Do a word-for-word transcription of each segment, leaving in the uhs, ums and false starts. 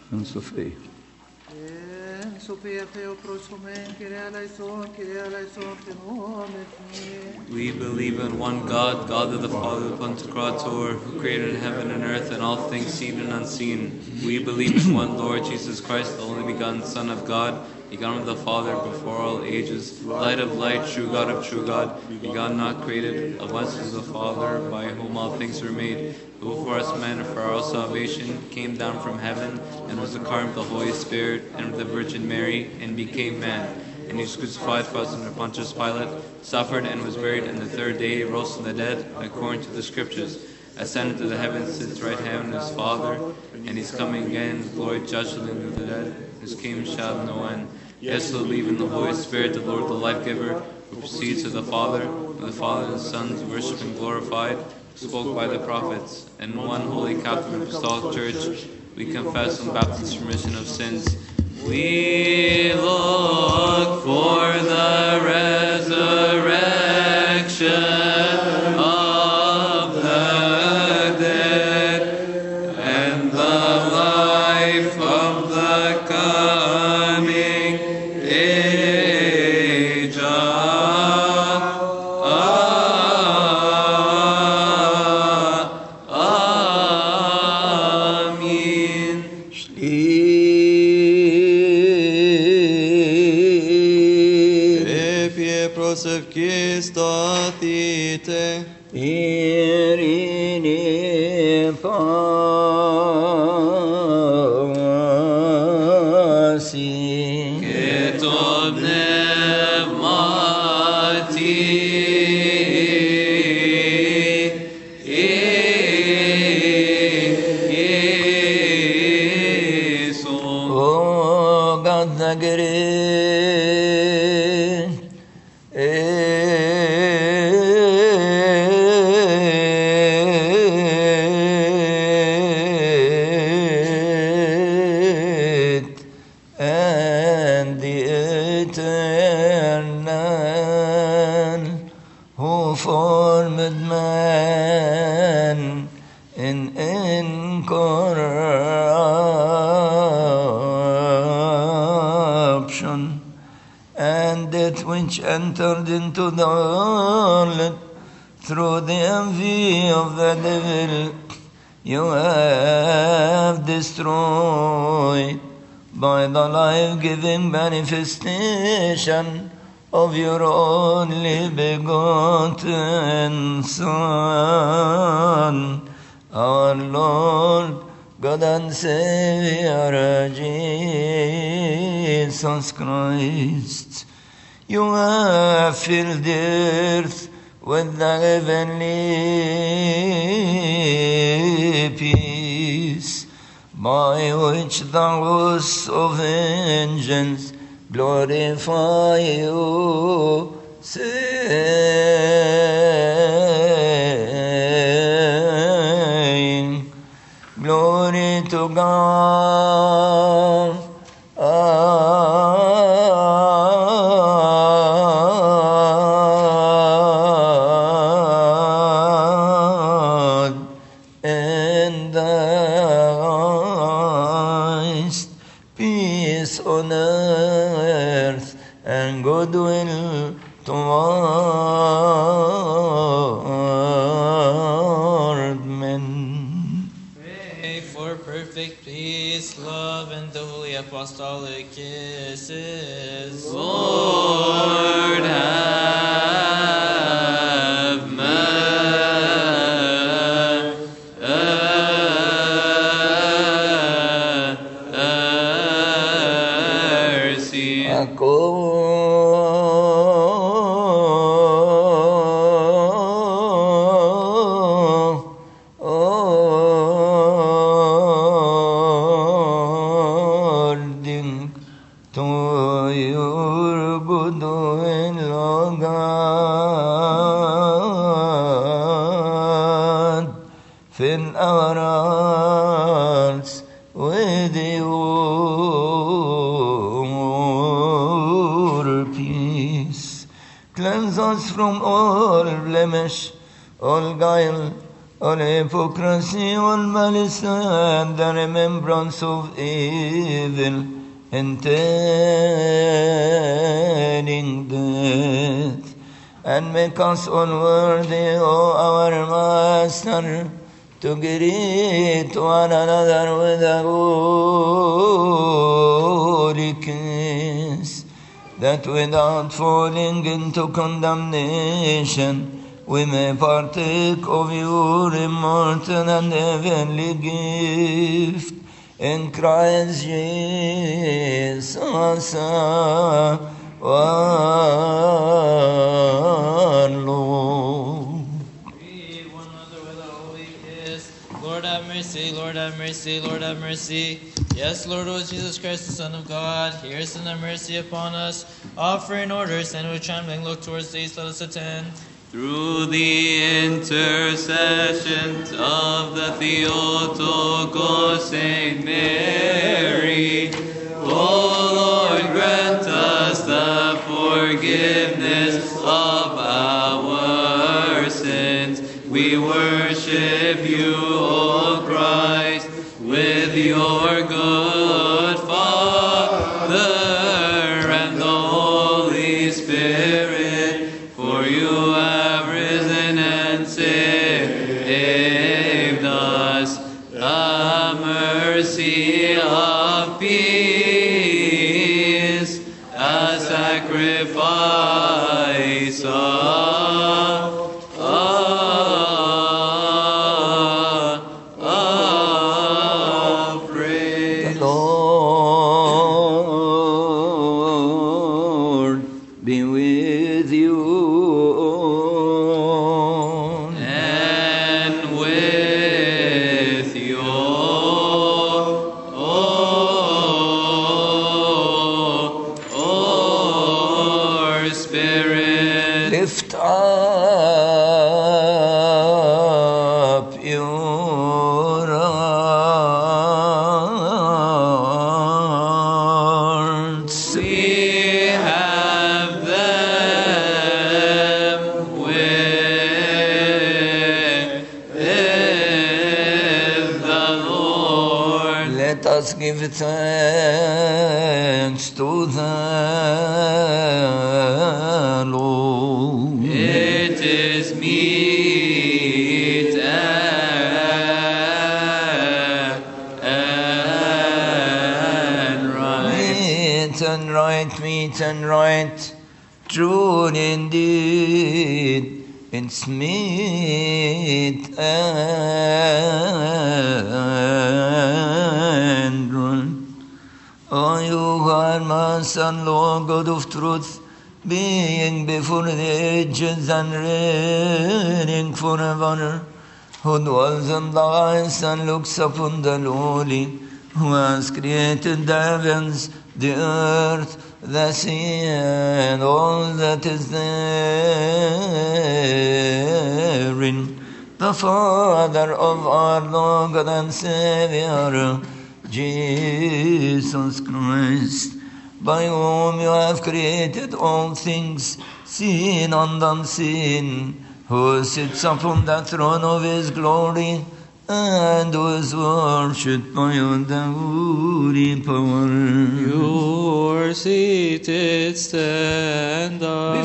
and Sophie. En Sophia Theoprosomen, Kyrie eleison, Kyrie eleison, Phenomenon. We believe in one God, God of the Father, the Pantocrator, who created heaven and earth and all things seen and unseen. We believe in one Lord Jesus Christ, the only begotten Son of God, begotten of the Father before all ages, light of light, true God of true God, begotten not created, of us is the Father, by whom all things were made, who for us men and for our salvation came down from heaven, and was incarnate of the Holy Spirit and of the Virgin Mary, and became man. And he was crucified for us under Pontius Pilate, suffered and was buried, and the third day rose from the dead, according to the Scriptures, ascended to the heavens, sits right hand of his Father, and he's coming again in glory, judge the living and the dead. His kingdom shall have no end. Yes, we believe in the Holy Spirit, the Lord, the life-giver, who proceeds of the Father, who the Father and the Son is worshipped and glorified, spoke by the prophets, and one holy Catholic and Apostolic Church. We confess on baptism remission of sins. We look for the resurrection of the dead and the life of the coming age. Amen. Statite Irine pasi Keto pneumati Iesu O God the great and the eternal who formed man in incorruption, and that which entered into the world through the envy of the devil, you have destroyed by the life-giving manifestation of your only begotten Son, our Lord, God and Savior, Jesus Christ. You have filled the earth with the heavenly peace, by which the hosts of angels glorify you, saying, Glory to God. And the highest peace on earth and goodwill toward men. Pray for perfect peace, love, and the holy apostolic kisses. Lord, have mercy. According to your good will, O God, fill our hearts with your peace. Cleanse us from all blemish, all guile, on hypocrisy, on malice, and the remembrance of evil, intending death, and make us unworthy, O our Master, to greet one another with a holy kiss, that without falling into condemnation, we may partake of your immortal and heavenly gift in Christ Jesus, our Lord. Greet one another with a holy kiss. Lord have mercy, Lord have mercy, Lord have mercy. Yes, Lord, O Jesus Christ, the Son of God, hear us and have mercy upon us. Offer in order, stand with trembling, look towards the east, let us attend. Through the intercession of the Theotokos Saint Mary, O Lord, grant us the forgiveness of our sins. We worship you, O Christ, with your good Father and the Holy Spirit, for you have risen and saved us. A mercy of peace, a sacrifice of, of, of praise. The Lord be with you. And with your spirit. Lift up your hearts. We have them with the Lord. Let us give thanks to the Lord. It is meet and, and right. Meet and right, meet and right, true indeed, it's meet and right. O you who are my Son, Lord God of truth, being before the ages and reigning forever, who dwells in the heights and looks upon the lowly, who has created the heavens, the earth, the sea, and all that is therein, the Father of our Lord and Savior, Jesus Christ, by whom you have created all things, seen and unseen, who sits upon the throne of his glory, and who is worshipped by all the holy power. You are seated, stand up.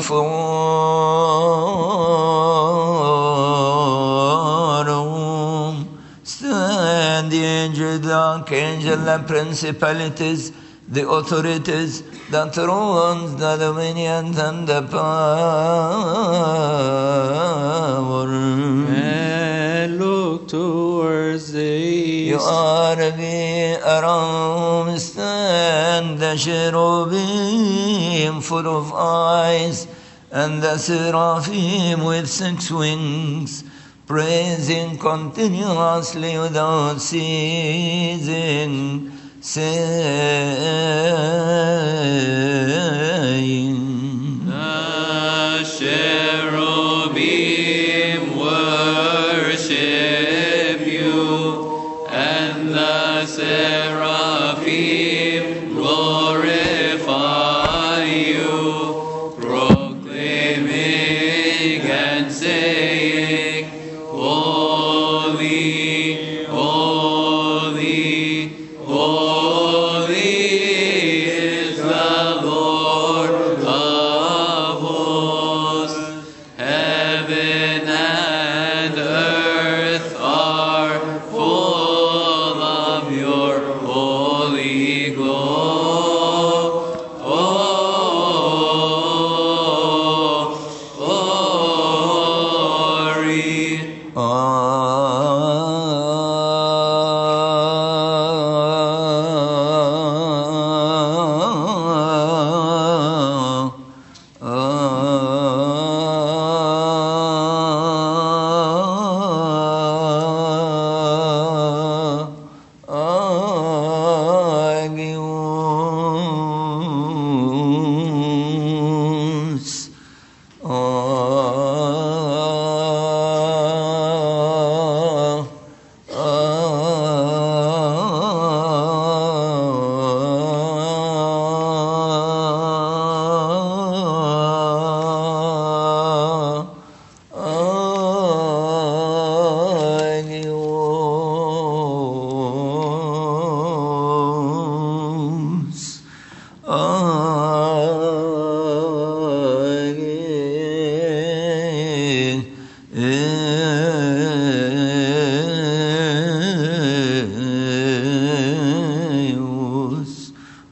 Before whom stand the angel, the archangel, the principalities, the authorities, the thrones, the dominions, and the power. And look towards the You east. are the around, stand the cherubim full of eyes, and the seraphim with six wings, praising continuously without ceasing, saying, The cherubim worship you, and the seraphim glorify you, proclaiming and saying, Holy,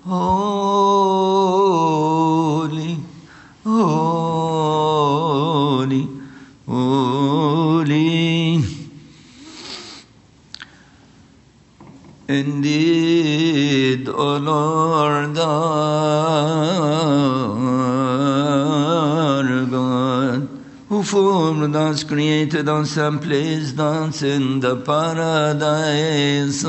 holy, holy, holy. Indeed, O Lord our God, who formed us, created us, and placed us in the paradise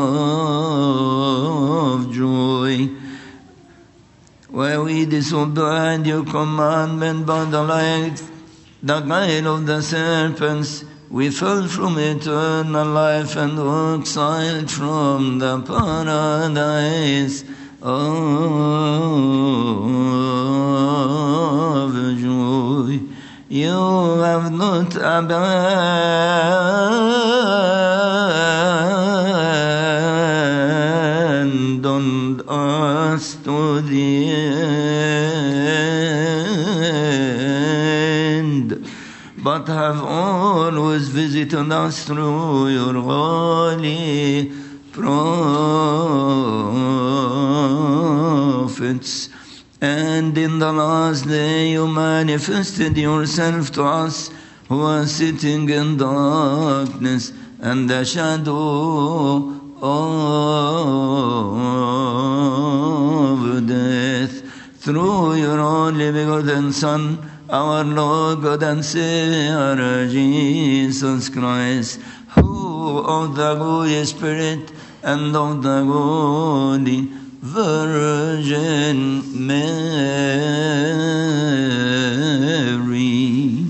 of joy, where we disobeyed your commandment by the light, the guile of the serpents, we fell from eternal life and were exiled from the paradise of joy. You have not abandoned us to the end, but have always visited us through your holy prophets. And in the last day you manifested yourself to us who are sitting in darkness and the shadow of death, through your only begotten Son, our Lord God and Savior Jesus Christ, who of the Holy Spirit and of the Holy Virgin Mary.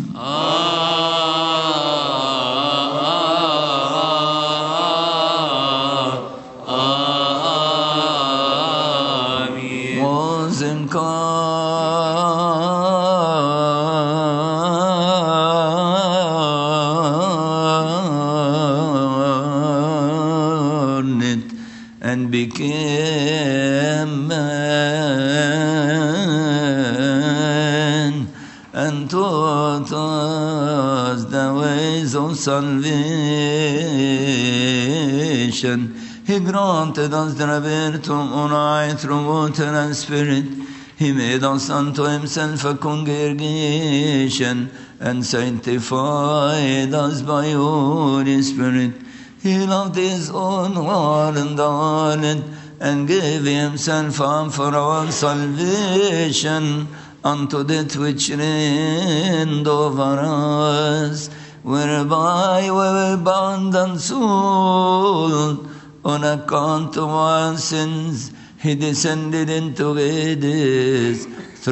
Amen. Was incarnate and became man, and taught us the ways of salvation. He granted us the virtum unite through water and spirit. He made us unto himself a congregation and sanctified us by Holy Spirit. He loved his own heart and darling, and gave himself up for our salvation unto that which reigned over us, whereby we were bound and sold on account of our sins. He descended into Hades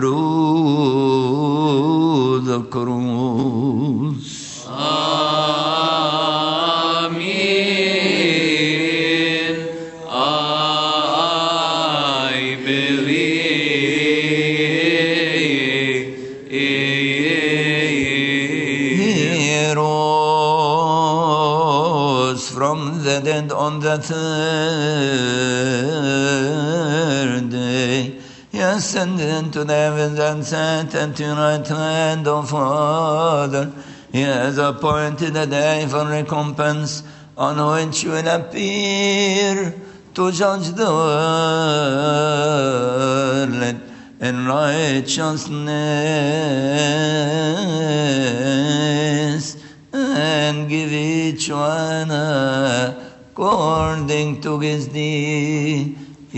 through the cross. Amen. I believe. He rose from the dead on the third day. He ascended into the heavens and sat at the right hand of Father. He has appointed a day for recompense, on which will appear to judge the world in righteousness, and give each one according to his deed.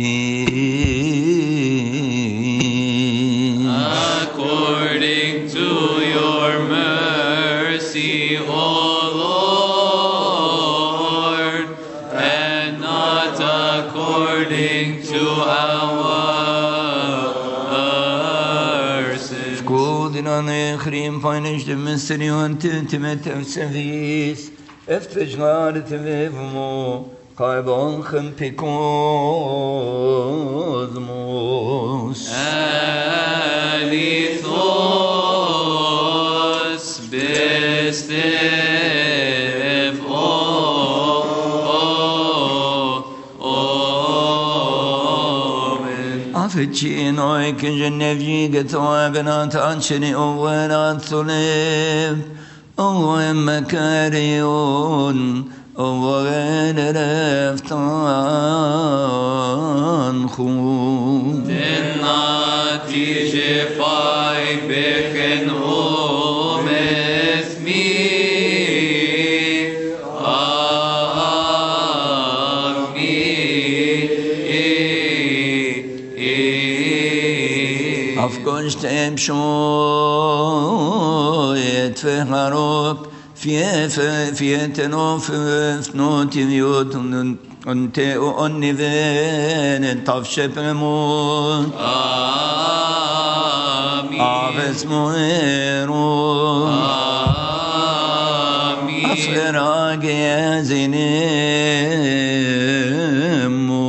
According to your mercy, O Lord, and not according to our sins. Skodina nechrim paynish de mystery intimate of service. Efter glad till vevmo, karbonchen picosmos. Alithos bestev o Amen. Afetchi noi che genevgi getoa benat ancheni ovenat solev. O emmakarion, o وغير رفتان خون Jifai Bechen Ometh Mi Amin. Afgon stem shoyet veharok fieteno fnoti viot und te onniven tavshepemon Amin. Aves moero Amin. Afrag yazinem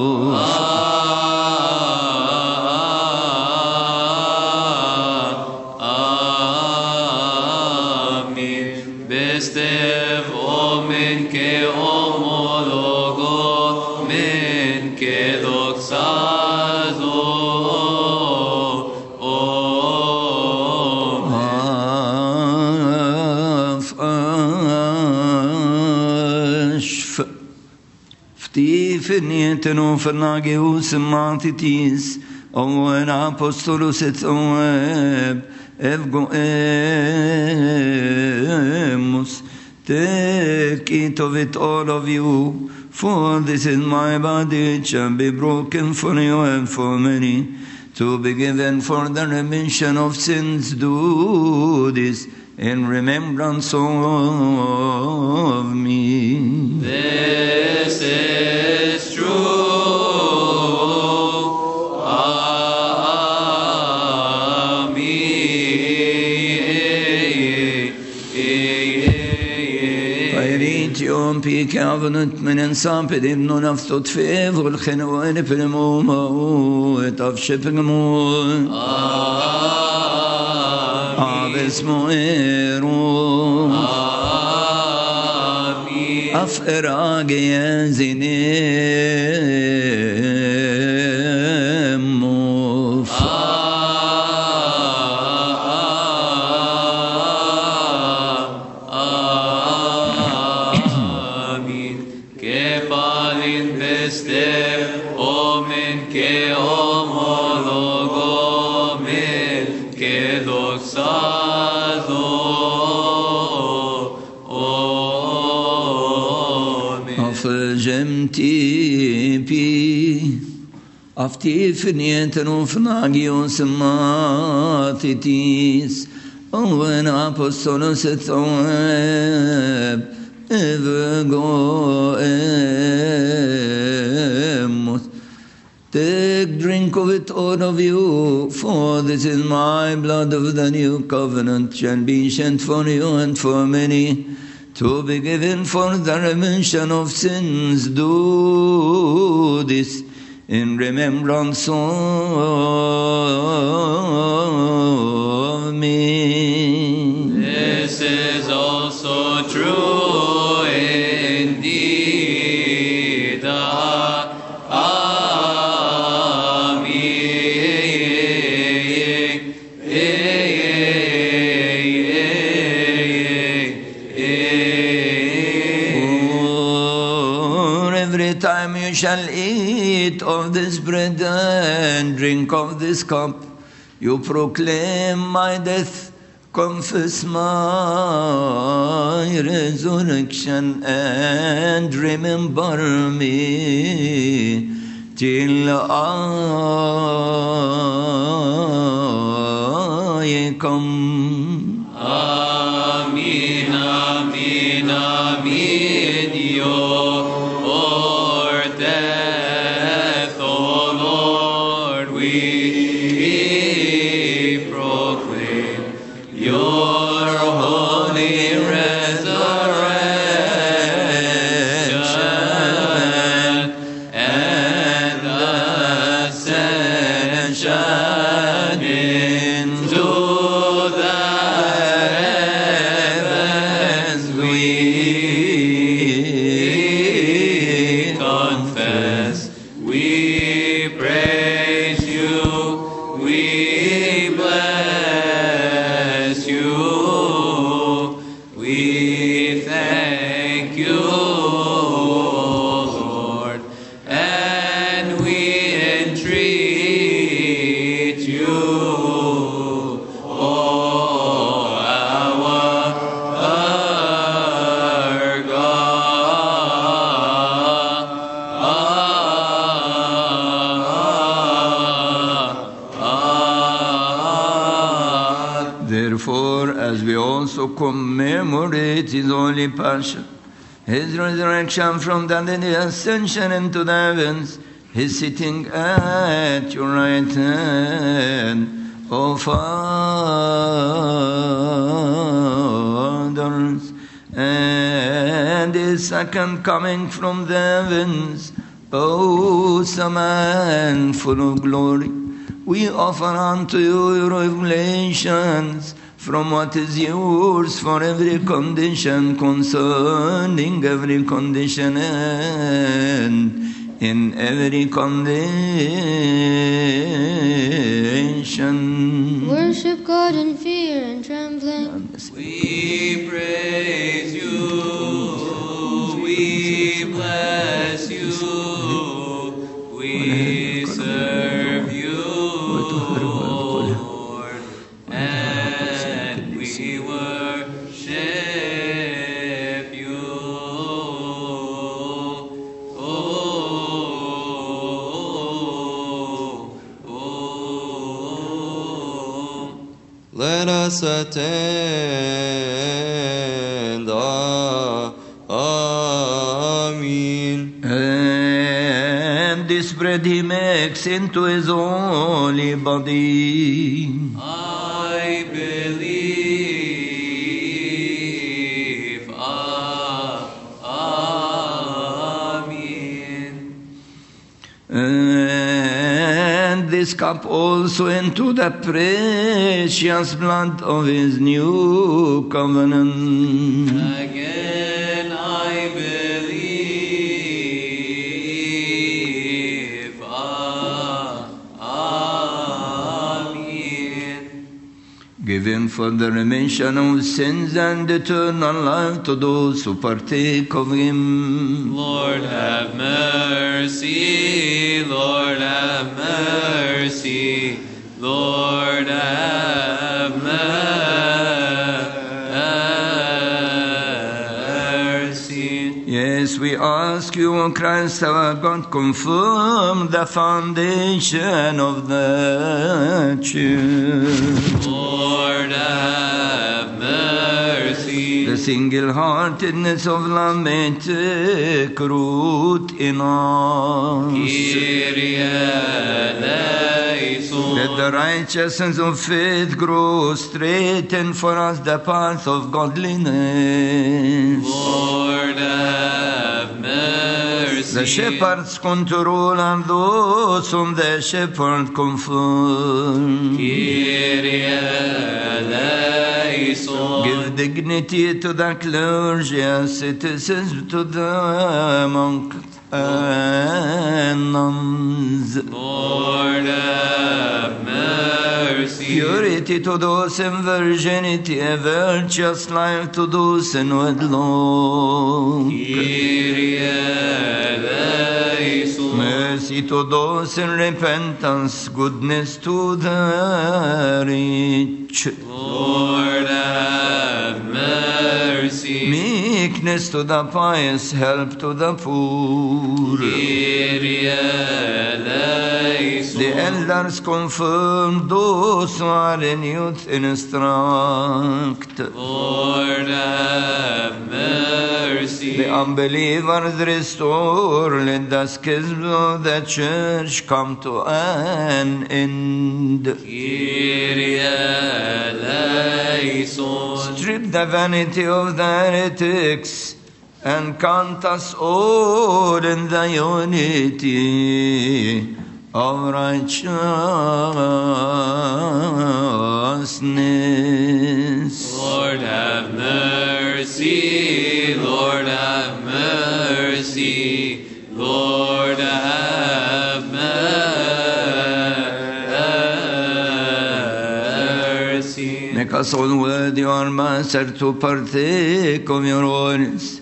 Bestev omen ke homologo men ke doxazo Afashf Ftifinieteno fernageus matitis Owen apostolus et oeb Evgoemus, take it of it, all of you, for this is my body, it shall be broken for you and for many, to be given for the remission of sins. Do this in remembrance of me. This is true. يوم في كابنت من انسان بدينو نفسه تفيف والخنوين في الموت افشف الموت باسمه ايرو افراق يا زينيم موف Omen ke homologo men ke doxazo Amen. Afgemti pi afti fnieten ufnagios matitis oven apostolos et oeb evgo Take drink of it, all of you, for this is my blood of the new covenant, shall be shed for you and for many, to be given for the remission of sins. Do this in remembrance of me. This is also true indeed. Time you shall eat of this bread and drink of this cup, you proclaim my death, confess my resurrection, and remember me till I come. Amen, amen, amen. Your death, O Lord, we proclaim. Your holy resurrection and ascension into the heavens we confess. We praise you. as we also commemorate his holy passion, his resurrection from the dead, his ascension into the heavens, his sitting at your right hand, O fathers, and his second coming from the heavens, awesome and full of glory. We offer unto you your revelations from what is yours for every condition, concerning every condition and in every condition. Worship God in fear and trembling. We praise you, we bless you, we serve you, Lord, and we worship you. Oh, oh, oh. Let us attend. Amen. And this bread he makes into his holy body. I believe. Ah, amen. And this cup also into the precious blood of his new covenant. Again I believe. Ah, amen. Given for the remission of sins and eternal life to those who partake of him. Lord have mercy, Lord have mercy, Lord have mercy. Yes, we ask you, O Christ our God, confirm the foundation of the church. Lord have mercy. The single-heartedness of love may take root in us. Kyrie eleison. Let the righteousness of faith grow, straighten for us the path of godliness. Lord have mercy. The shepherds control and those whom the shepherd confirm. Kyrie eleison. Give dignity to the clergy as citizens to the monks and nuns. Lord have mercy. Purity to those in virginity, a virtuous life to those in wedlock. Kyrie eleison. Mercy to those in repentance, goodness to the rich. Lord have mercy. Meekness to the pious, help to the poor. Kyrie eleison. The elders confirm those who are in youth, instruct. Lord have mercy. The unbelievers restore, let the schism of the church come to an end. Kyrie eleison. Strip the vanity of the heretics and count us all in the unity of righteousness. Lord have mercy. Lord have mercy. Lord have mercy. Make us all worthy, our Master, to partake of your orders,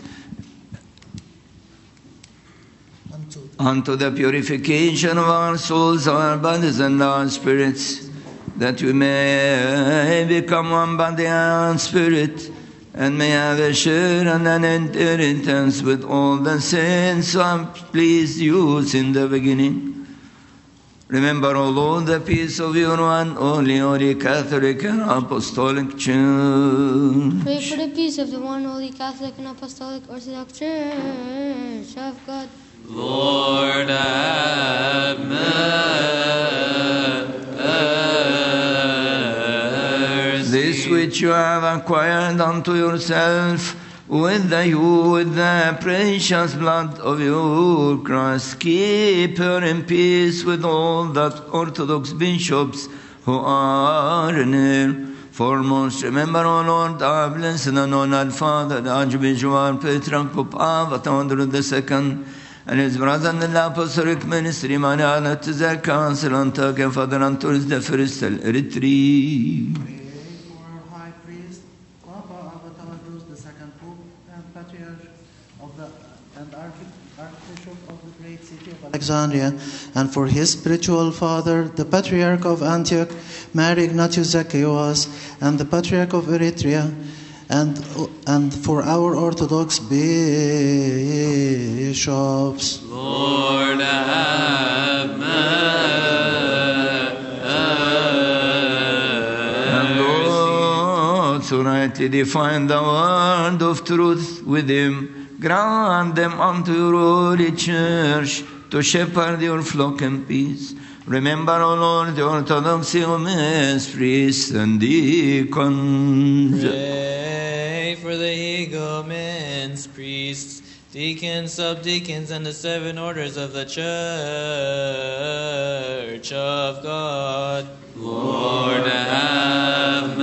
unto the purification of our souls, our bodies, and our spirits, that we may become one body and spirit, and may have a share and an inheritance with all the saints who have pleased you in the beginning. Remember, O Lord, the peace of your one only Holy Catholic and Apostolic Church. Pray for the peace of the one holy Catholic and Apostolic Orthodox Church of God. Lord, have mercy. This which you have acquired unto yourself with the, you, with the precious blood of your Christ, keep her in peace with all the Orthodox bishops who are near. Foremost, remember, O Lord, our blessed and honored Father, the Archbishop, our Patriarch, Pope Alexander the Second, and his brother in the apostolic ministry, Mariana, to their council, Antioch, and Father Antonius the First, Eritrea. Pray for our High Priest, Papa Avatandros the Second Pope, and Patriarch of the and Arch- Archbishop of the great city of Alexandria, and for his spiritual father, the Patriarch of Antioch, Mary Ignatius Zacchaeus, and the Patriarch of Eritrea, and and for our Orthodox bishops. Lord, have And those who rightly define the word of truth with him, grant them unto your holy church to shepherd your flock in peace. Remember, O Lord, the orthodoxy of his priests and deacons. Pray for the igumens, priests, deacons, subdeacons, and the seven orders of the Church of God. Lord, have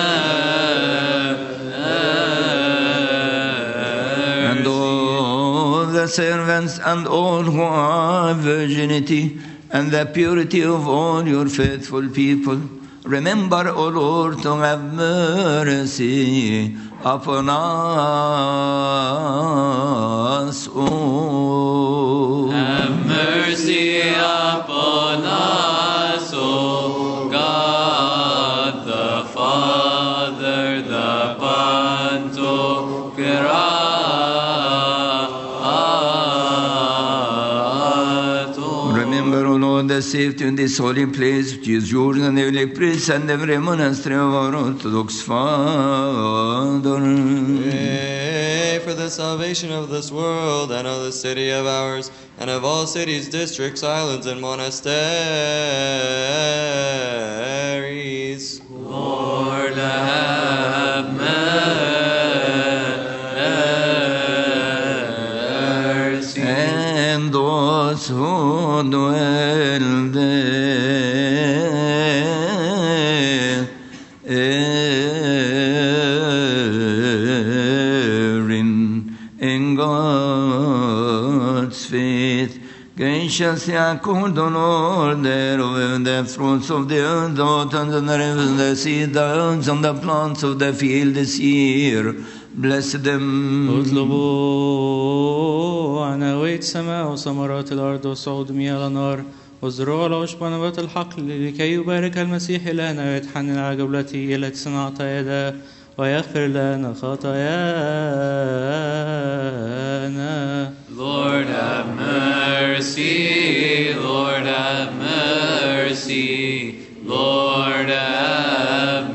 mercy. And all the servants and all who have virginity and the purity of all your faithful people, remember, O Lord, to have mercy upon us all. Have mercy upon us, O God, the Father, the Pantocrator. Remember, O Lord, the safety in this holy place, which is yours and every priest and every monastery of our Orthodox Father. Pray for the salvation of this world and of the city of ours, and of all cities, districts, islands, and monasteries. Lord, have mercy. And those who dwell therein in God's faith, graciously accord on order over the fruits of the earth, the autumn and the rivers, the sea, the herbs and the plants of the field this year. Bless them. اطلبوا عناويت السماء وثمرات الأرض وصعود مياه الأنهار وزروع العشب ونبات الحقل لكي يبارك المسيح إلهنا ويتحنن على جولته التي صنعت يداه ويغفر لنا خطايانا. Lord, have mercy. Lord, have mercy. Lord, have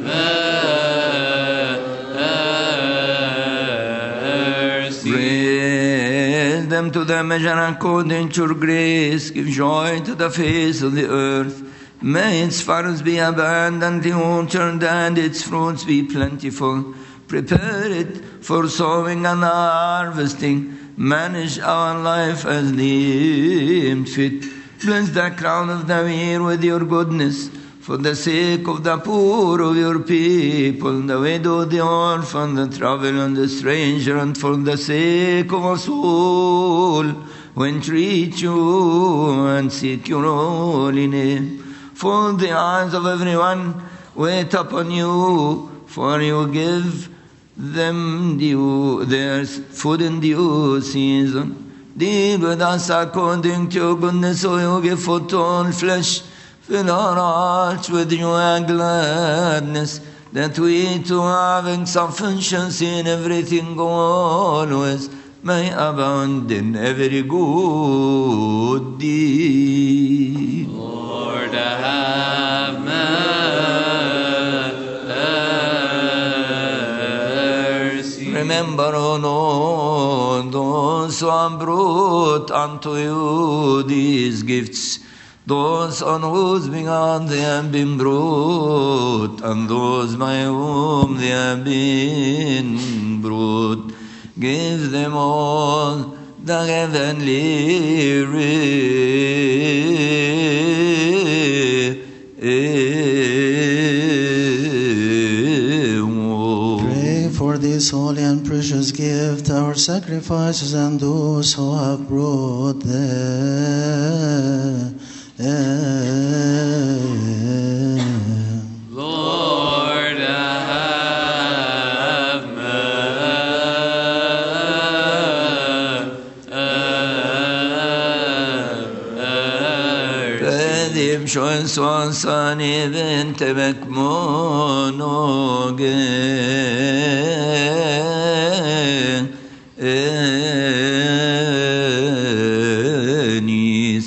mercy. Raise them to the measure according to your grace. Give joy to the face of the earth. May its furrows be abundantly watered and its fruits be plentiful. Prepare it for sowing and harvesting. Manage our life as deemed fit. Bless the crown of the year with your goodness, for the sake of the poor of your people, the widow, the orphan, the traveler, and the stranger, and for the sake of us all who entreat you and seek your holy name. For the eyes of everyone wait upon you, for you give them due, their food in due season. Deal with us according to your goodness, so you give food to all flesh. Fill our hearts with joy and gladness, that we too, having sufficiency in everything always, may abound in every good deed. Lord, Lord, have mercy. Remember, O Lord, those who have brought unto you these gifts, those on whose behalf they have been brought, and those by whom they have been brought. Give them all the heavenly reward. Pray for this holy and precious gift, our sacrifices, and those who have brought them. Lord, have mercy. Pedim shoin son sani ben tebek monoge enis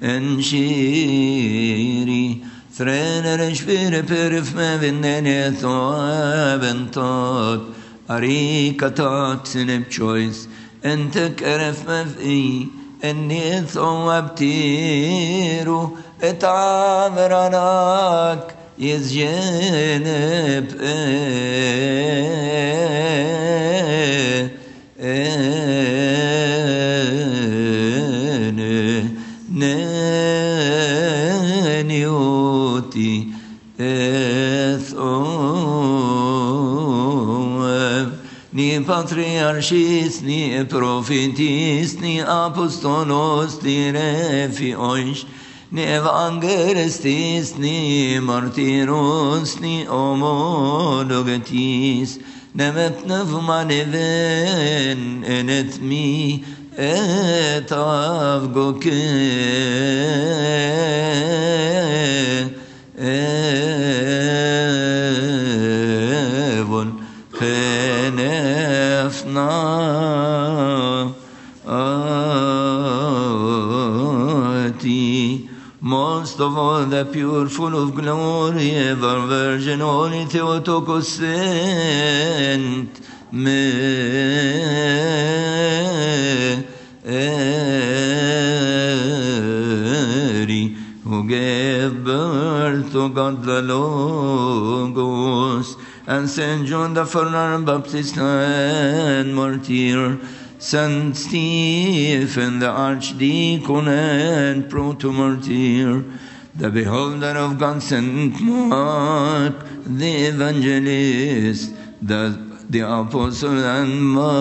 enshiri threner shvir perif me vinnene thoabentot arikatot sinep choice entek eref mevi اني ثوبتيرو اتعمرانك يزجنب نانيوتي ni patriarchis, ni prophetis, ni apostolos, ni refios, ni evangelistis, ni martyros, ni homologetis, nemet nevmaneven, enet mi, et avgoke, evon, Kenefna ati. Most of all, the pure, full of glory, ever Virgin, Holy Theotokos, Saint Mary, who gave birth to God the Logos, and Saint John the Forerunner, Baptist and Martyr, Saint Stephen the Archdeacon and Proto-Martyr, the Beholder of God, Saint Mark the Evangelist, the, the Apostle and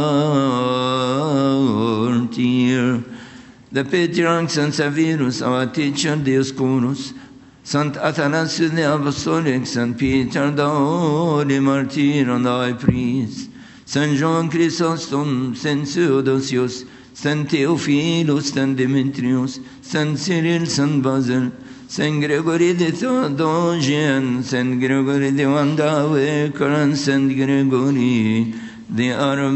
Martyr, the Patriarch Saint Severus, our teacher, Dioscorus, Saint Athanasius the Apostolic, Saint Peter the Holy Martyr and High Priest, Saint John Chrysostom, Saint Theodosius, Saint Theophilus, Saint Demetrius, Saint Cyril, Saint Basil, Saint Gregory the Theologian, Saint Gregory the Wandawaker, and Saint Gregory the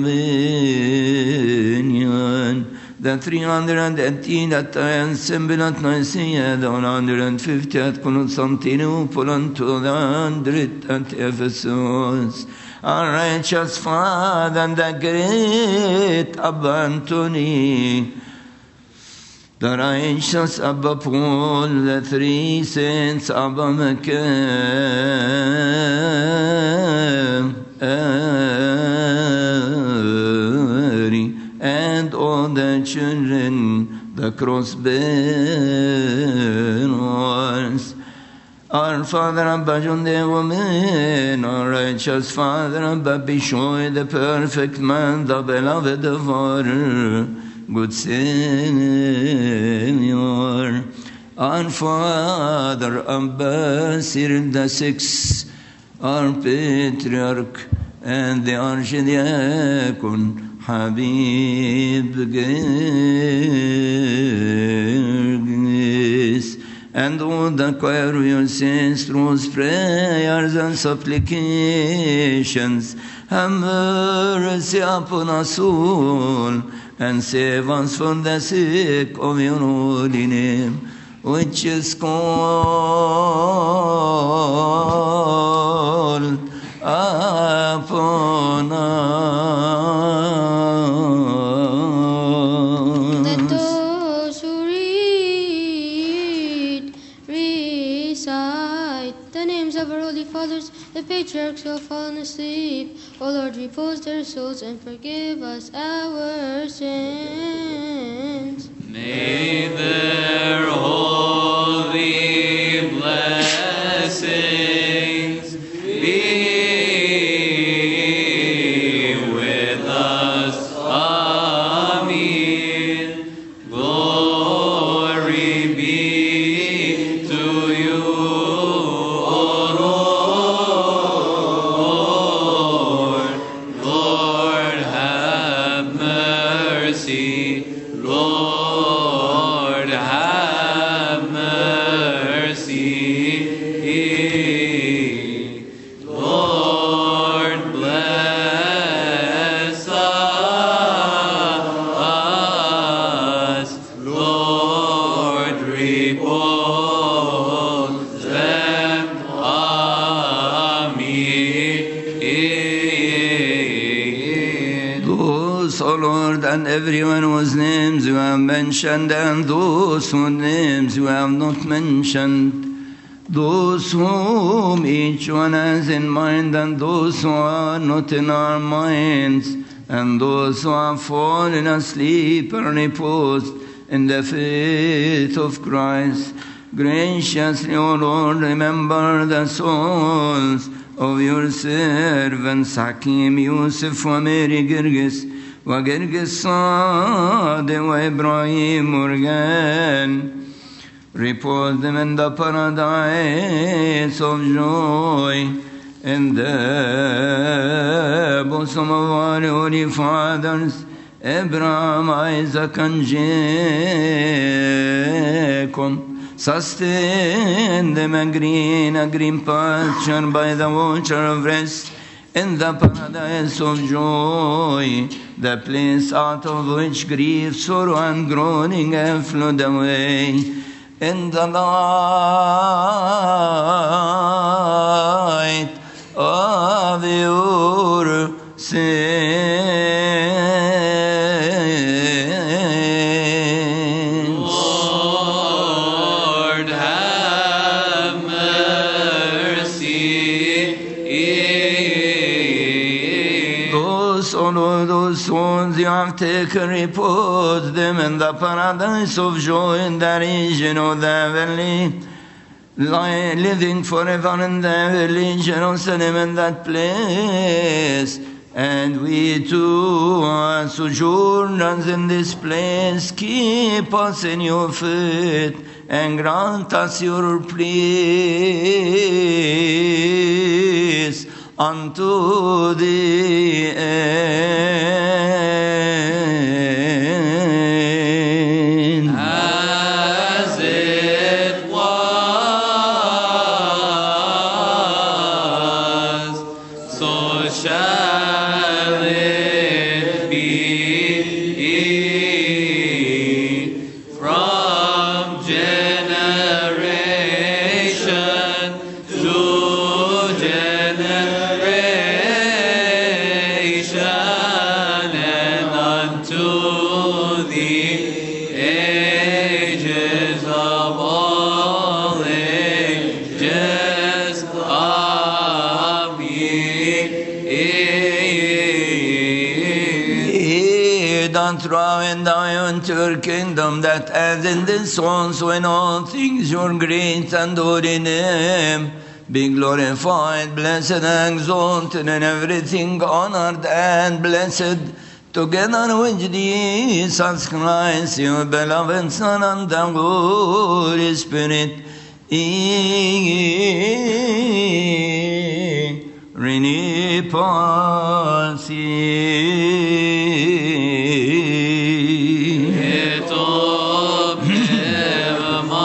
Armenian. The three hundred eighteen at Ensemble at Nicaea, the one hundred fifty at Constantinople, and two hundred at Ephesus. Our righteous Father and the great Abba Anthony, the righteous Abba Paul, the three saints Abba Macari, and all the children, the cross-bearers. Our Father Abba John the woman, our righteous Father Abba Bishoy, the perfect man, the beloved of our good Savior. Our Father Abba Cyril the sixth, our Patriarch, and the Archdiacon Habib Gergis, and all the choir of your saints, through prayers and supplications, have mercy upon us all, and save us from the sake of your holy name. which is called upon Let us. those who read recite the names of our holy fathers, the patriarchs who have fallen asleep. O Lord, repose their souls and forgive us our sins. May their holy blessings be with us. Amen. Glory be to you, O Lord. Lord, have mercy. Lord, have mercy. Lord, bless us. Lord, repose them. Amen. Those, O Lord, and everyone whose names you have mentioned, and those whose names you have not mentioned, those whom each one has in mind, and those who are not in our minds, and those who have fallen asleep and reposed in the faith of Christ. Graciously, O Lord, remember the souls of your servants, Hakim, Yusuf, wa Mary Girgis, wa Girgis Sade, wa Ibrahim Morgan. Repose them in the paradise of joy, in the bosom of our holy fathers, Abraham, Isaac, and Jacob. Sustain them a green, a green pasture by the water of rest, in the paradise of joy, the place out of which grief, sorrow, and groaning have flowed away. In the light of your saints. Lord, have mercy. Those, O Lord, those souls you have taken, repose them in the paradise of joy, in the region of the heavenly, li- living forever in the heavenly Jerusalem, in that place. And we too are sojourners in this place. Keep us in your faith and grant us your peace unto the end. As it was, so shall it be, from generation to generation, and unto the ages of all ages. Amen. Don't throw in thou into your kingdom, that as in this also in all things your great and holy name be glorified, blessed and exalted, in everything honored and blessed, together with Jesus Christ, your beloved Son, and the Holy Spirit. Reni pasi. Et obema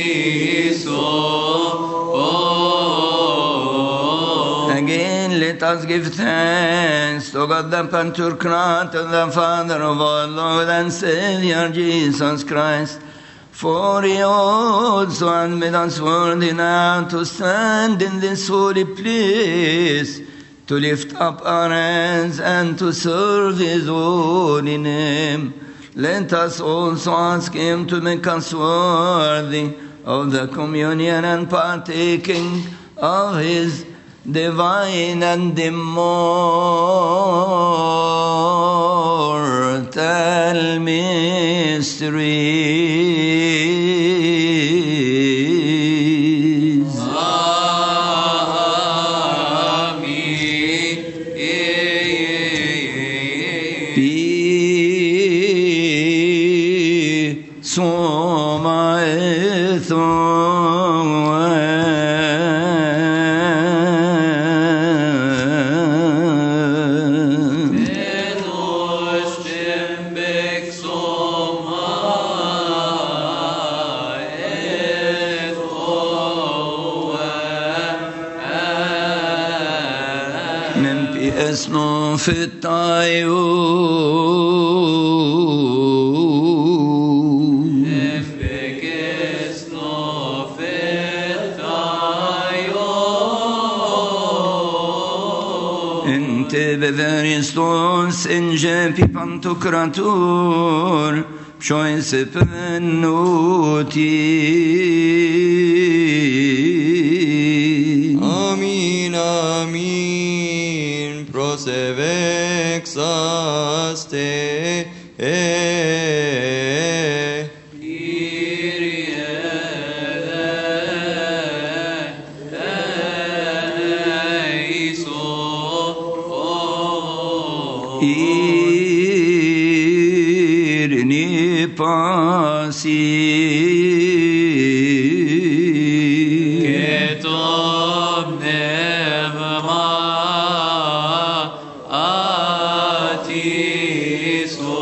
atiso. Again, let us give thanks to God the Pantocrator, the Father of our Lord and Savior Jesus Christ. For he also has made us worthy now to stand in this holy place, to lift up our hands and to serve his holy name. Let us also ask him to make us worthy of the communion and partaking of his divine and immortal mysteries. اسمه في الطيور نفك اسمه في الطيور انت بذاريستوس انجابي بانتوكراتور بشوي سبنوتي. Amin, amin, prosevexaste, Irni pasi كتب نغمة آتيسو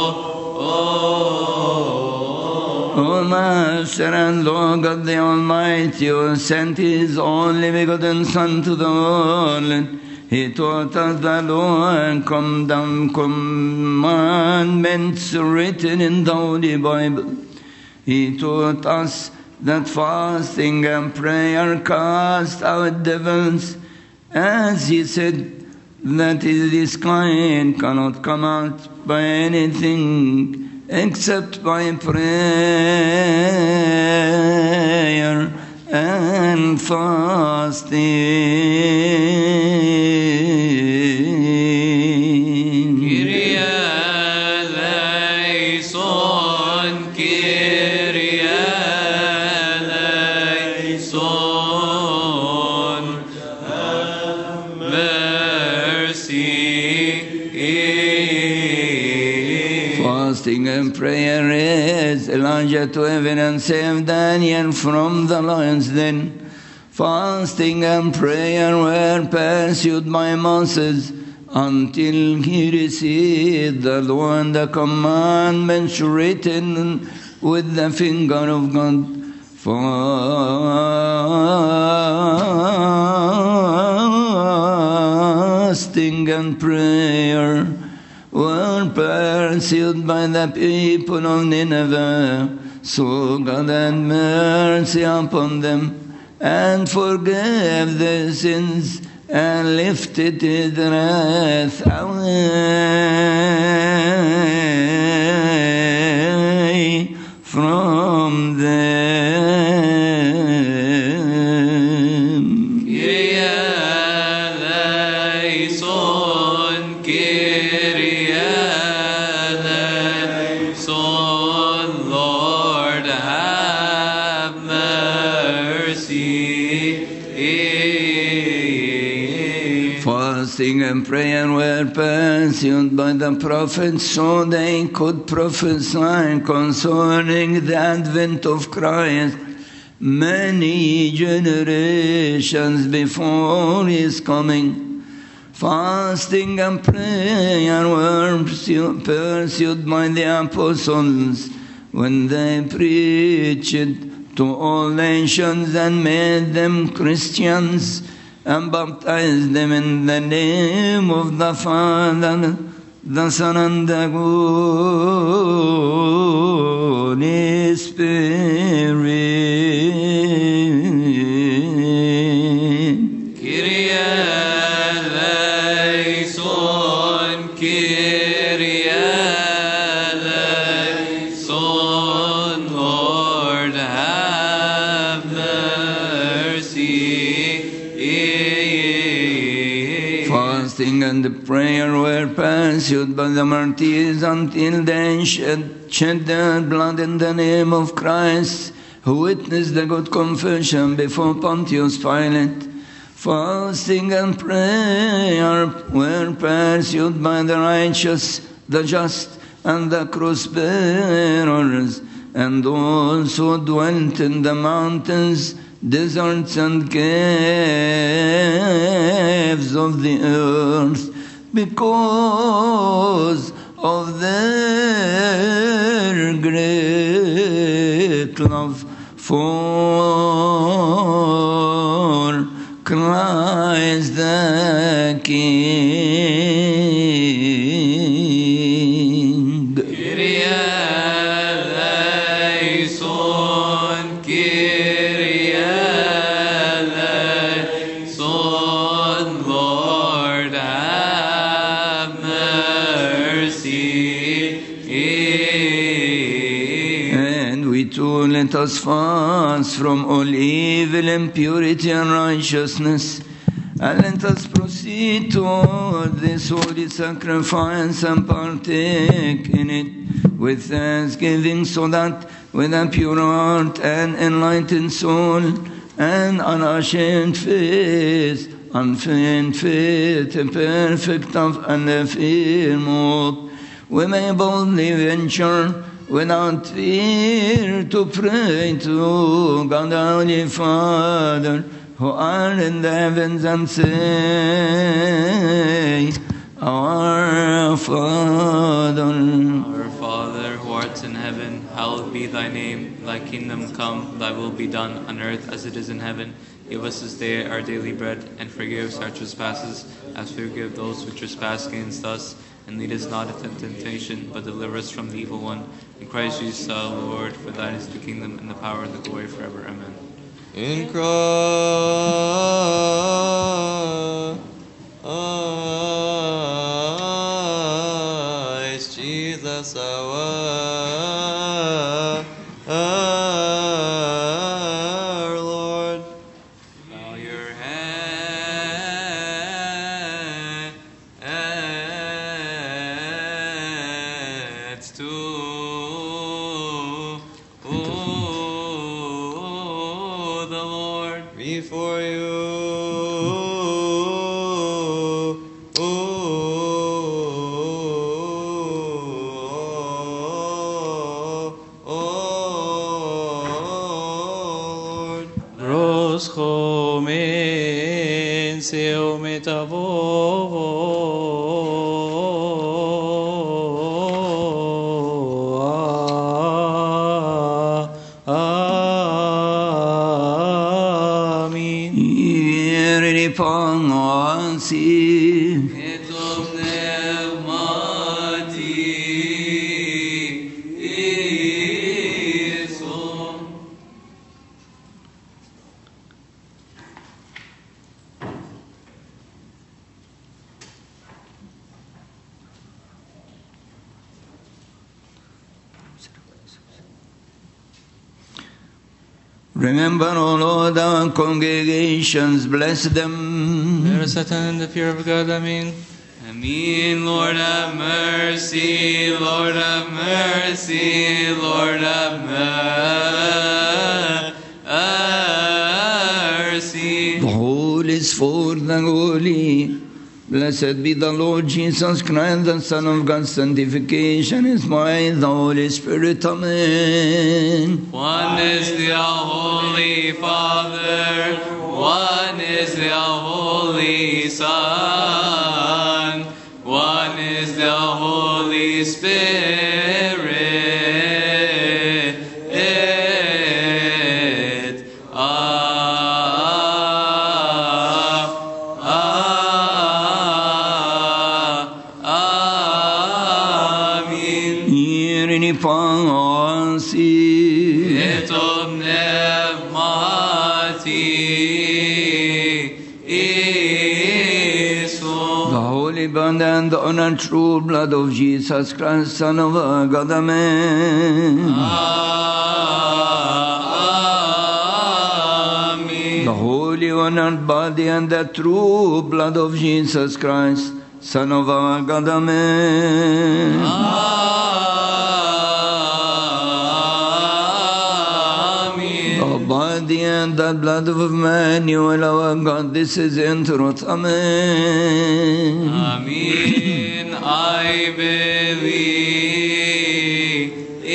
O Master and Lord God the Almighty, who sent his only begotten Son to the world, he taught us the law and com- commandments written in the Holy Bible. He taught us that fasting and prayer cast out devils, as he said that this kind cannot come out by anything except by prayer and fasting. Kyrie eleison, Kyrie eleison, have mercy. Fasting and prayer raised Elijah to heaven and saved Daniel from the lion's den. Fasting and prayer were pursued by Moses until he received the law and the commandments written with the finger of God. Fasting and prayer were pursued by the people of Nineveh, so God had mercy upon them and forgave their sins and lifted his wrath away from them. Kyrie eleison, Kyrie eleison, Lord have mercy. Fasting and prayer were pursued by the prophets so they could prophesy concerning the advent of Christ many generations before his coming. Fasting and prayer were pursued by the apostles when they preached to all nations and made them Christians and baptize them in the name of the Father, the Son, and the Holy Spirit. Kyrie eleison, Kyrie eleison, Lord have mercy. Fasting and prayer were pursued by the martyrs until they shed, shed their blood in the name of Christ, who witnessed the good confession before Pontius Pilate. Fasting and prayer were pursued by the righteous, the just, and the cross bearers, and those who dwelt in the mountains, deserts, and caves of the earth, because of their great love for Christ the King. Kyrie eleison, Kyrie eleison, Lord have mercy. And we too let us fast from all evil, impurity, and righteousness, and let us proceed toward this holy sacrifice and partake in it with thanksgiving, so that with a pure heart and enlightened soul and unashamed faith, unfeigned faith, perfect love, and a firm hope, we may boldly venture without fear to pray to God, our Holy Father, who art in the heavens, and say, Our Father. Our Father, who art in heaven, hallowed be thy name. Thy kingdom come, thy will be done, on earth as it is in heaven. Give us this day our daily bread, and forgive us our trespasses, as we forgive those who trespass against us. And lead us not into temptation, but deliver us from the evil one. In Christ Jesus our Lord, for thine is the kingdom, and the power, and the glory forever. Amen. In Christ Jesus our, our Lord. Bow your heads to the Lord. Before you, Lord. Ros chomen seo metavo. Amin. Iri pangansi, Et omnevmati iso. remember, O Lord, our congregations, bless them. There is Satan in the fear of God. Amen. Amen. Lord have mercy, Lord have mercy, Lord have mercy. The whole is for the holy. Blessed be the Lord Jesus Christ, the Son of God. Sanctification is by the Holy Spirit. Amen. One is the Holy Father, one is the Holy Son, one is the Holy Spirit. Etom pneumati Isu. The holy bond and the unnatural blood of Jesus Christ, Son of God, Amen. Amen. The holy one and body and the true blood of Jesus Christ, Son of our God, Amen. Amen. The body and the blood of Emmanuel, our God, this is in truth, Amen. Amen. I believe.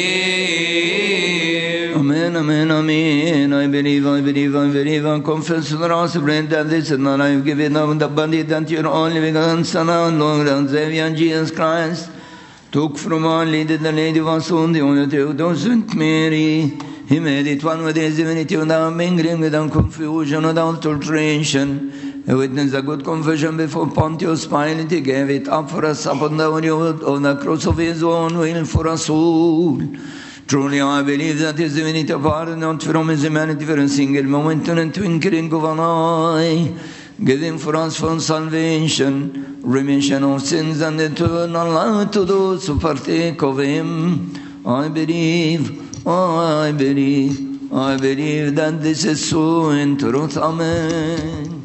Amen, amen, amen. I believe, I believe, I believe, I confess with our sovereign that this is not I have given up the body that your only begotten Son, our Lord and Savior Jesus Christ, took from our Lady, the Lady of our Son, the only Theodore, Saint Mary. He made it one with his divinity without mingling, without confusion, without alteration. He witnessed a good confession before Pontius Pilate. He gave it up for us upon the wood of the cross of his own will for us all. Truly I believe that his divinity apart not from his humanity for a single moment and twinkling of an eye, giving for us for salvation, remission of sins and eternal life to those who partake of him. I believe, I believe, I believe that this is so in truth. Amen.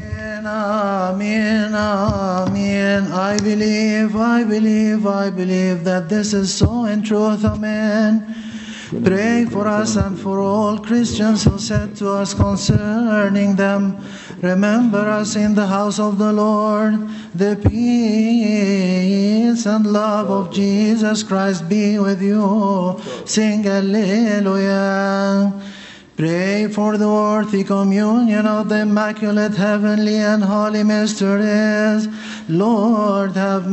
Amen, amen. I believe, I believe, I believe that this is so in truth. Amen. Pray for us and for all Christians who said to us concerning them, remember us in the house of the Lord. The peace and love of Jesus Christ be with you. Sing Alleluia. Pray for the worthy communion of the Immaculate Heavenly and Holy Mysteries. Lord, have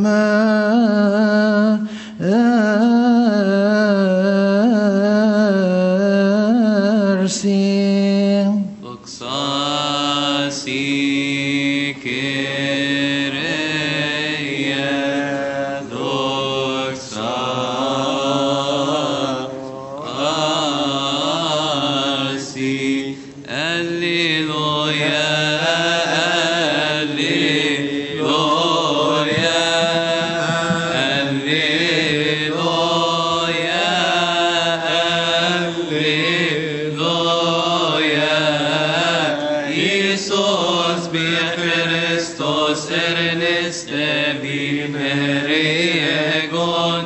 mercy. Doxasi Kyrie, doxasi. Alleluia, alleluia, alleluia, alleluia. Iisus bia Christos erneste vimeregon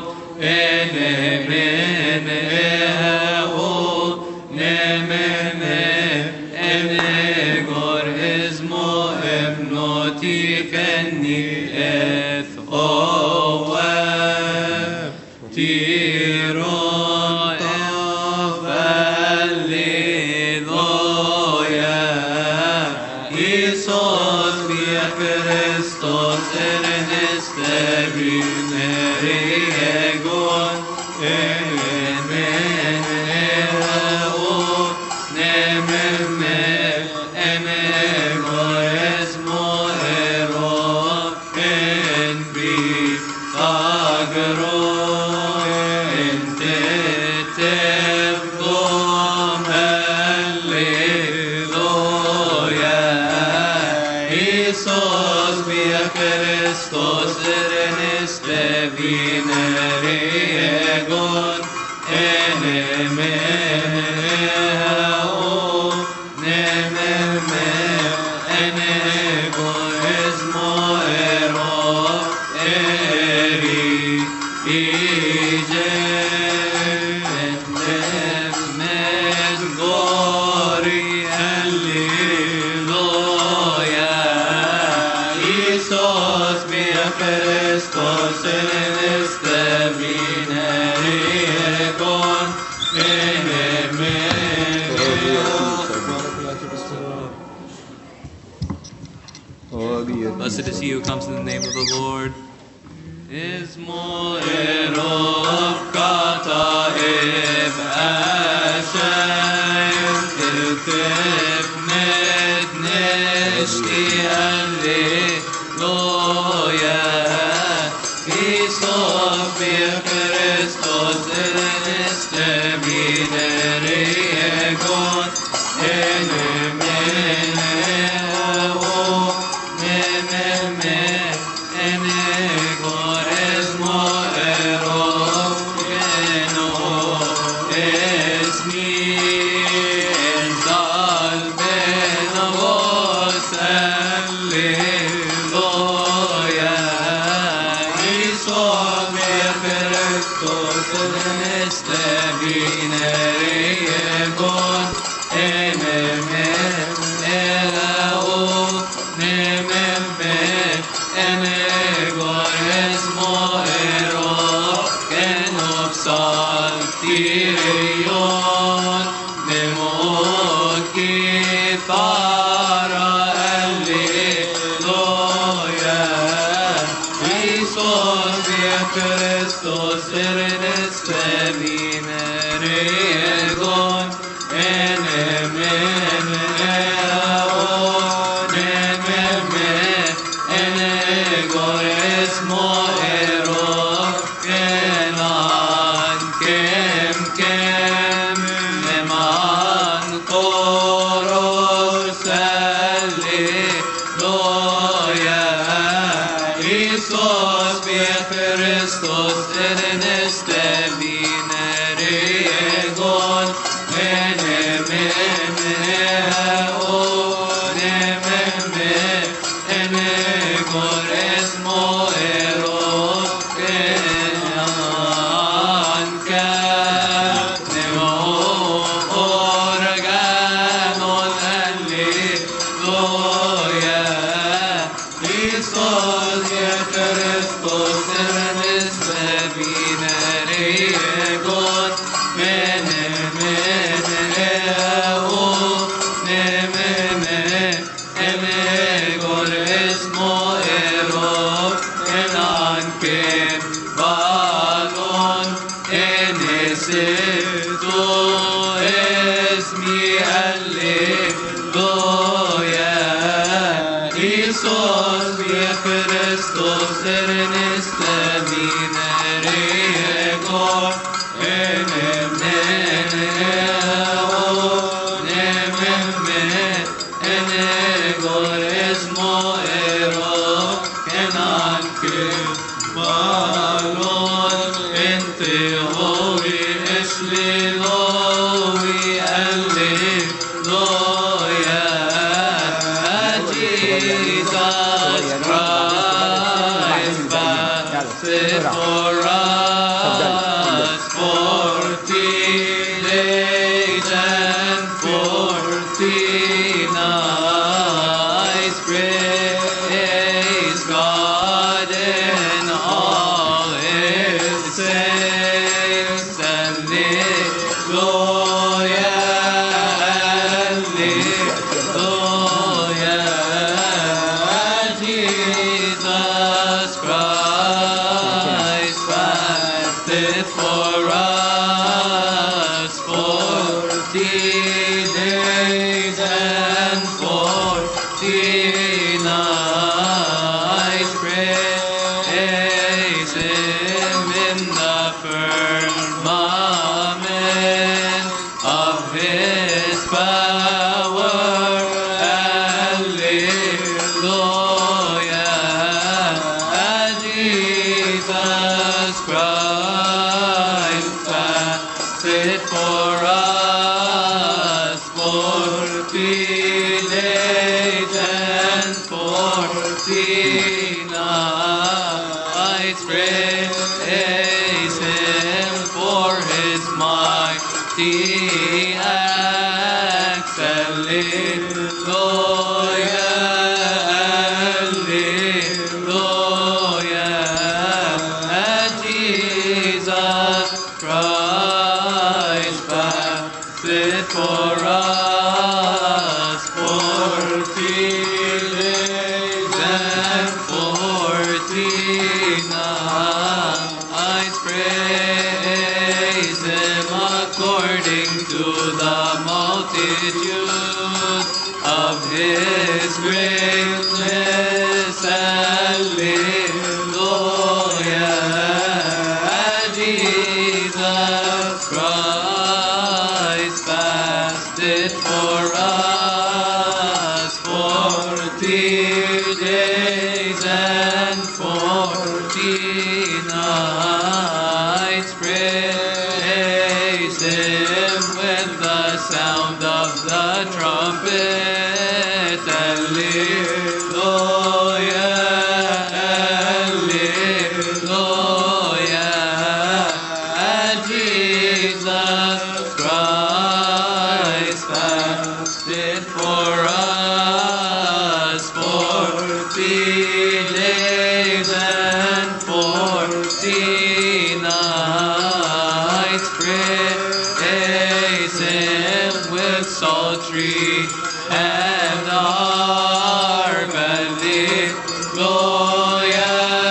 enemene ehu nemene enegor ismo ebnotikeni eth oem tiro Alleluia. Iisus via Christos erneste vimeregon enemene ehu nemene enegor ismo ero en Pythagro en tetevdom. Alleluia. Iisus via Christos erneste vimeregon enemene ehu nemene enegor ismo ero eri ije etmet gori. Alleluia. Iisus via Christos erneste vimeregon enemene. Blessed is he who comes in the name of the Lord. Ismo erov kata eb ashem tiltif med neshti alleluia. Iisus via Christos erneste vine Praise Him with prophet. Alleluia, alleluia. And Jesus Christ fasted for us forty days and forty nights. Praise Him with psaltery and harp. Alleluia,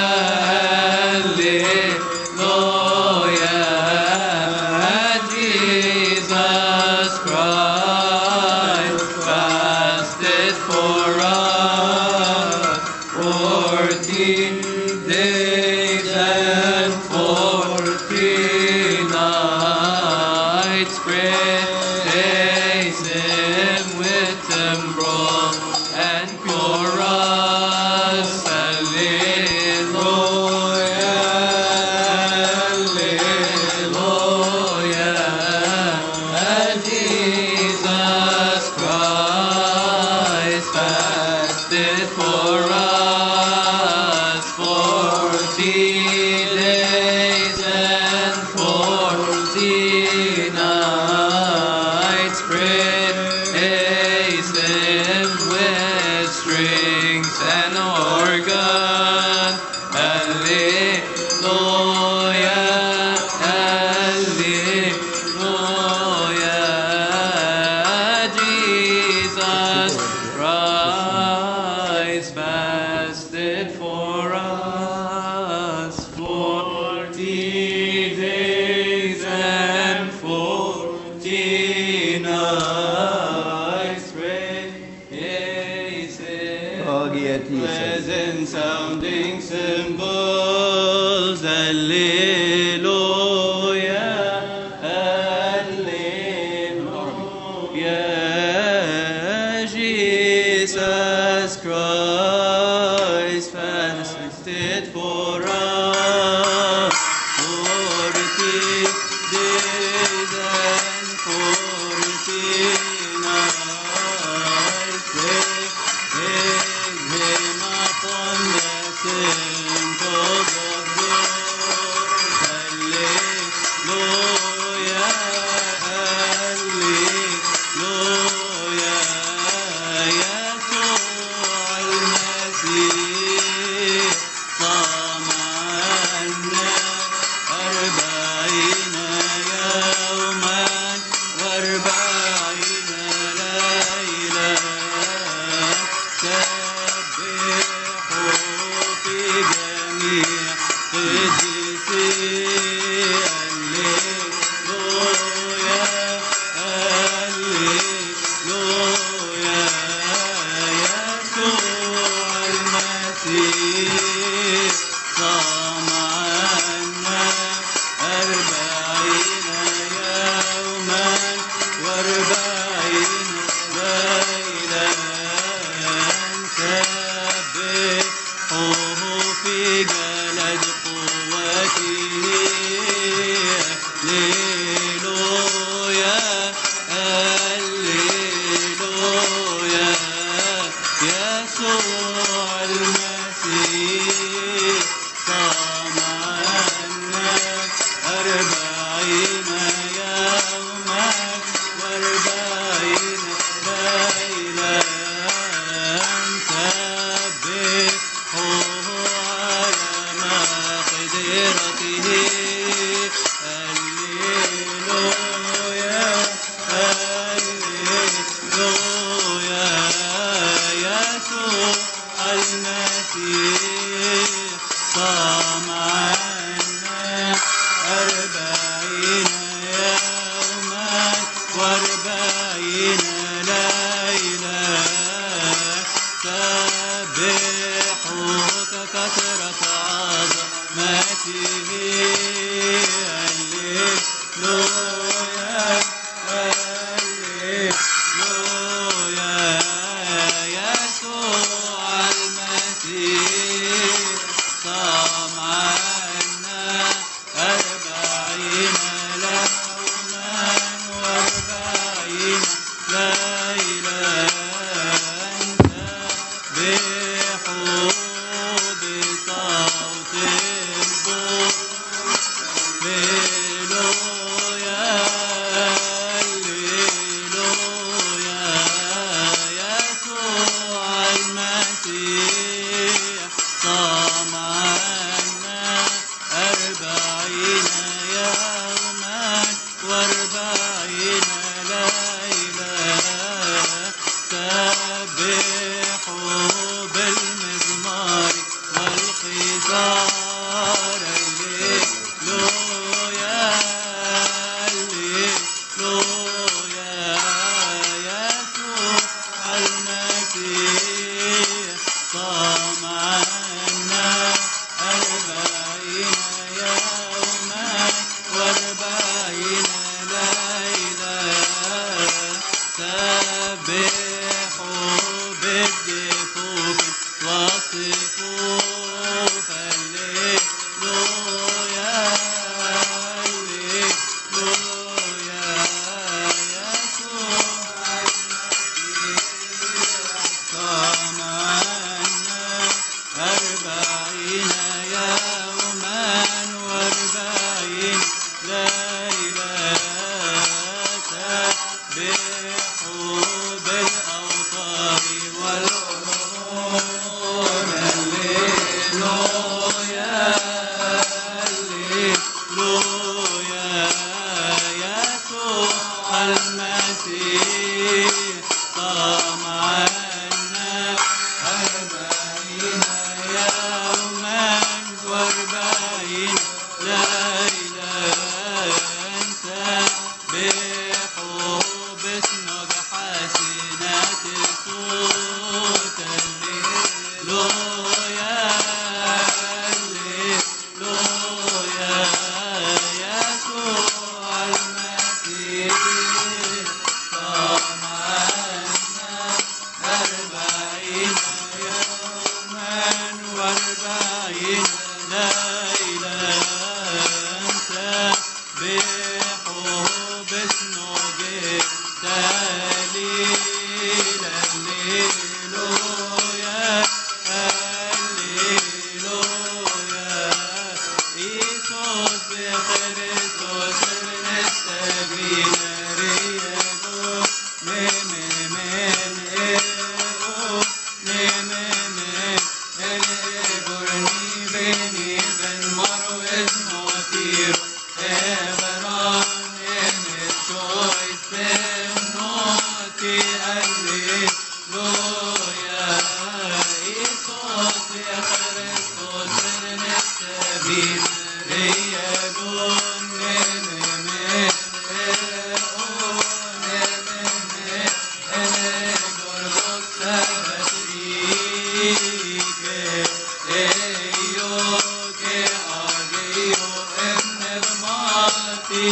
alleluia. And Jesus Christ fasted for us forty days and forty nights. Praise Him with timbrel and chorus. Alleluia, alleluia. And Jesus Christ fasted for us forty days and forty nights. Praise Him with strings and organ. Alleluia, alleluia. Jesus Christ fasted for us forty days and forty nights. Praise Him. Pleasant sounding cymbals. Alleluia, alleluia. Jesus Christ fasted for us forty days and forty nights. Praise Him upon the cymbals of glory. Alleluia, alleluia. يسوع المسيح صام عنا أربعين يوما وأربعين ليلة. سبحوا في جميع قديسيه. Alleluia, alleluia. يسوع المسيح صام عنا أربعين يوما وأربعين ليلة. سبحوه في جلد قوته. Alleluia, alleluia. يسوع المسيح صام عنا أربعين يوما وأربعين ليلة. سبحوه على مقدرته. Alleluia, alleluia. يسوع المسيح صام عنا أربعين يوما وأربعين ليلة. سبحوا كثرة عظمته. Alleluia, alleluia. يسوع المسيح صام عنا أربعين يوما وأربعين بحب الأوطان والأمور. هللويا هللويا يسوع المسيح صام عنا أربعين يوما وأربعين ليلة. أنت بحب اسمك حسنات الصوت. هللويا هللويا يسوع المسيح صام عنا أربعين يوما وأربعين ليلة. أنت بحب اسمك تهليل. هللويا هللويا إيسوس بخريستوس نستبين ريكو نممن إيرو نممن إليبورني بني بن مرو اسمو تيرو إبران إمت شويس بنوتي هللويا إيسوس بخريستوس نستبين ريكو نممن إيرو نممن إليبورني سبتريكي إيو كي أرجيو ابن الماتي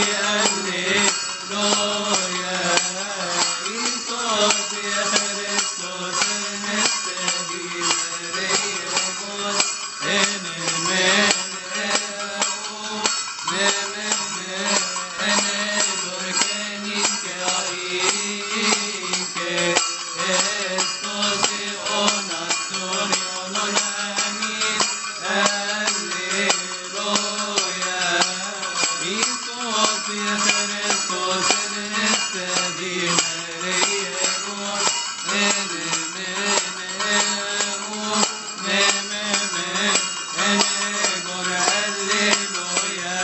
هللويا إيسوس بخريستوس نستبين ريكوس نممن إيرو نممن إليبورني كايكي إستوس أوناتوني أونامين هللويا إيسوس بخريستوس نستبين ريكوس نممن إيرو نممن إليبور هللويا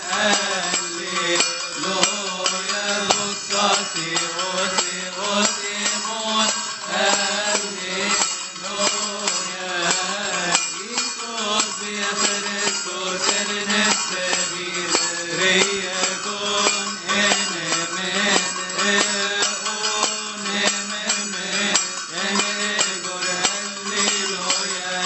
هللويا بوكساسي أوسي أوسي مون هللويا إيسوس بخريستوس نستبين ريكون نممن إيرو نممن إليبور هللويا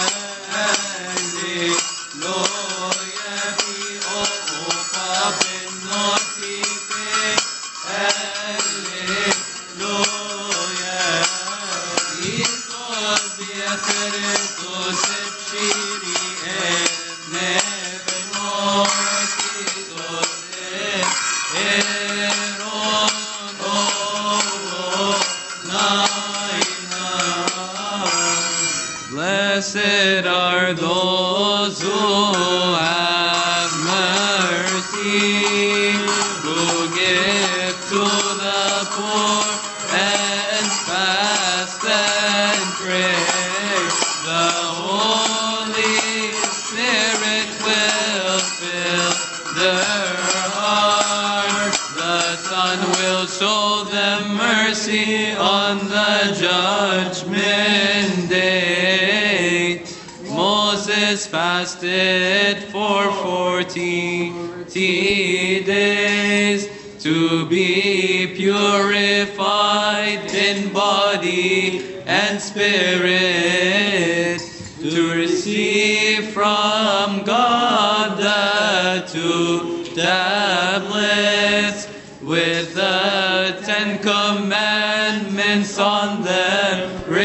هللويا في أوقا بالنوتيكي هللويا إيسوس بخريستوس بشيري نبنوتيسوس إيرون أوه ناينا. Blessed are those who have mercy, who give to the poor and fast and pray. The Holy Spirit will fill their heart. The Son will show them mercy on the judgment day. Moses fasted for forty days to be purified in body and spirit, to receive from God the two tablets with the Ten Commandments on them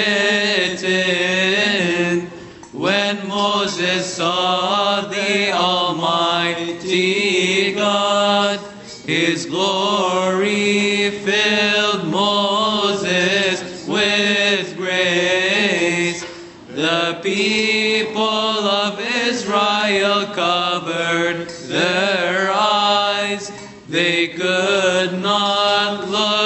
written. When Moses saw the Almighty God, His glory filled Moses with grace. The people of Israel covered their eyes. They could not look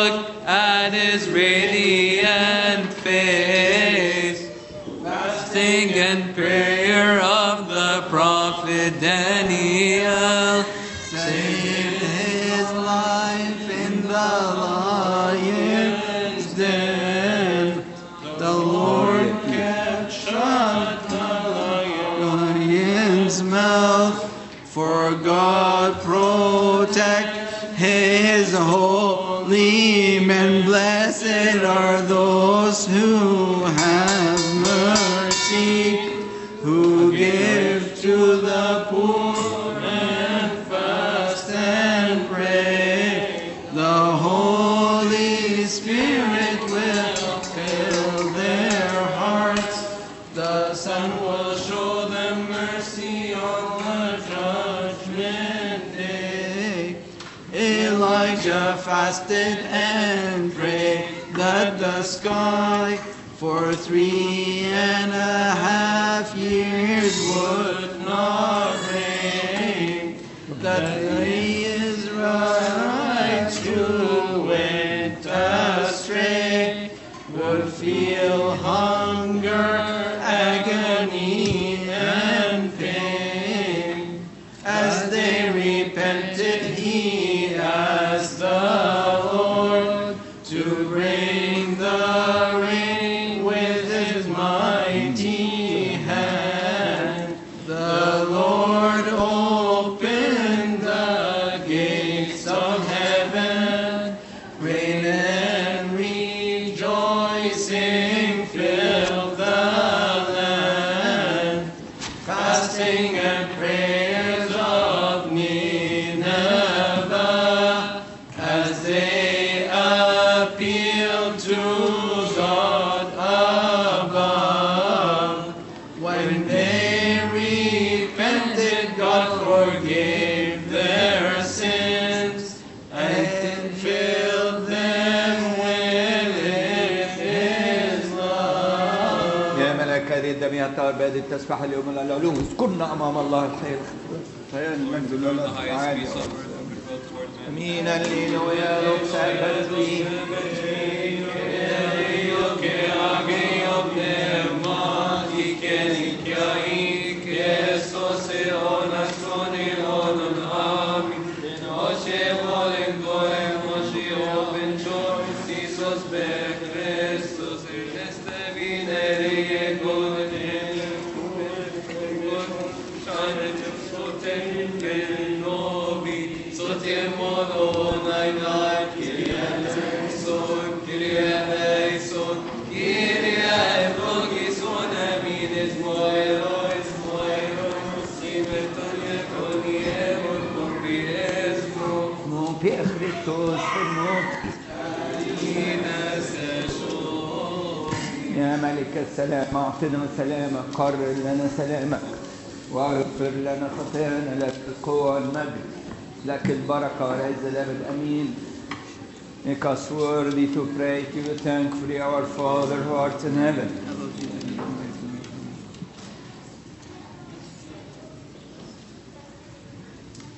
look at his radiant face. Fasting and prayer of the prophet Daniel saved his life in the lion's den. The Lord kept shut the lion's mouth, for God protect his holy men. Blessed are those who have mercy, who give to the poor and fast and pray. The Holy Spirit will fill their hearts. The Son will show them mercy on the judgment day. Elijah fasted and prayed that the sky for three and a half years would not rain, that the Israelites who went astray would feel hunger, agony, and pain. As they repented, he asked the Lord to bring the rain with his mighty hand. The Lord opened the gates of heaven, rain and rejoicing filled the land. Fasting and prayers of Nineveh, as they appealed to God above. When they repented, God forgave their sins and filled them with his love. يا ملك هذه الدمية عباد التسبح اليوم العلو اذكرنا أمام الله الحي الخير المجد لله تعالى أمين الليل ويا رب سأبدي Pierre Christos يا ملك السلام أعطنا سلامك، قرر لنا سلامك واغفر لنا خطايانا. لك القوة والمجد، لك البركة والعز الأبد. أمين. Make us worthy to pray to you thankfully, our Father who art in heaven.